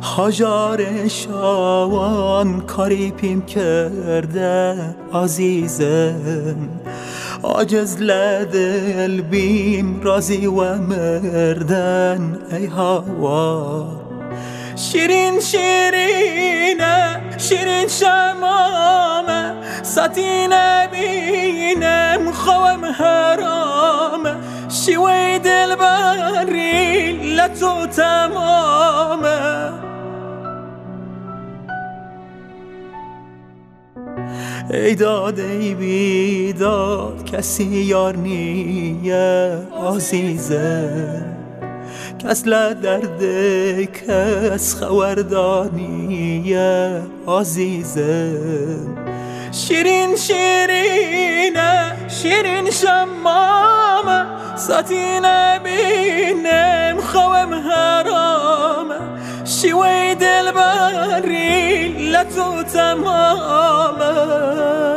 هاجار شاوان کاری پیم کرده عزیزم، عاجز لدل بیم رازی و مردن ای هوا. شیرین شیرینه شیرین شمامه، ساتینه بینم خوام حرامه، شیوی دل بری لطو تمامه. ای داد ای بیداد کسی یار نیه عزیزم، کس لدرد کس خوردانیه عزیزم. شیرین شیرینه شیرین شمامه، ساتینه بینم خوام حرامه، شیوی دل بری لطو تمامه.